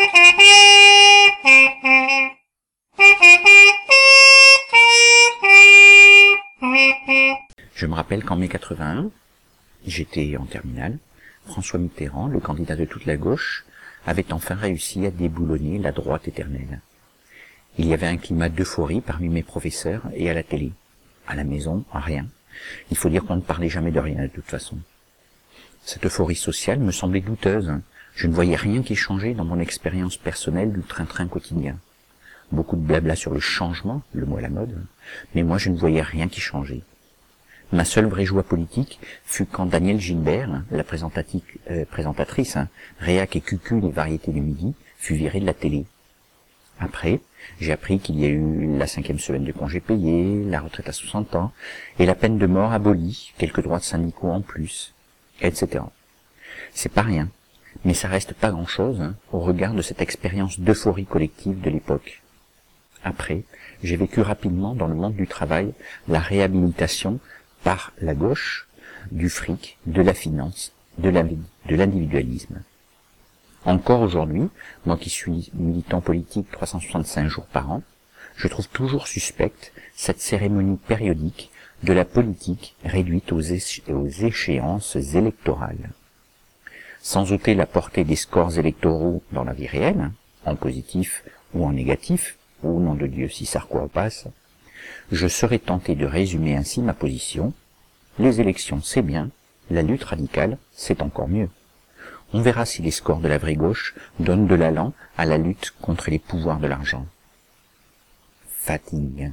Je me rappelle qu'en mai 81, j'étais en terminale, François Mitterrand, le candidat de toute la gauche, avait enfin réussi à déboulonner la droite éternelle. Il y avait un climat d'euphorie parmi mes professeurs et à la télé. À la maison, rien. Il faut dire qu'on ne parlait jamais de rien de toute façon. Cette euphorie sociale me semblait douteuse. Je ne voyais rien qui changeait dans mon expérience personnelle du train-train quotidien. Beaucoup de blabla sur le changement, le mot à la mode, mais moi je ne voyais rien qui changeait. Ma seule vraie joie politique fut quand Danielle Gilbert, la présentatrice, réac et cucu des variétés du midi, fut virée de la télé. Après, j'ai appris qu'il y a eu la 5e semaine de congé payé, la retraite à 60 ans, et la peine de mort abolie, quelques droits de syndicaux en plus, etc. C'est pas rien, mais ça reste pas grand-chose au regard de cette expérience d'euphorie collective de l'époque. Après, j'ai vécu rapidement dans le monde du travail la réhabilitation par la gauche du fric, de la finance, de l'individualisme. Encore aujourd'hui, moi qui suis militant politique 365 jours par an, je trouve toujours suspecte cette cérémonie périodique de la politique réduite aux échéances électorales. Sans ôter la portée des scores électoraux dans la vie réelle, en positif ou en négatif, ou nom de Dieu si Sarko passe, je serais tenté de résumer ainsi ma position. Les élections, c'est bien, la lutte radicale, c'est encore mieux. On verra si les scores de la vraie gauche donnent de l'allant à la lutte contre les pouvoirs de l'argent. Fatigue,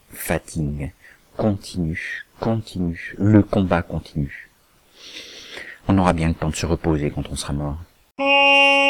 continue, le combat continue. On aura bien le temps de se reposer quand on sera mort.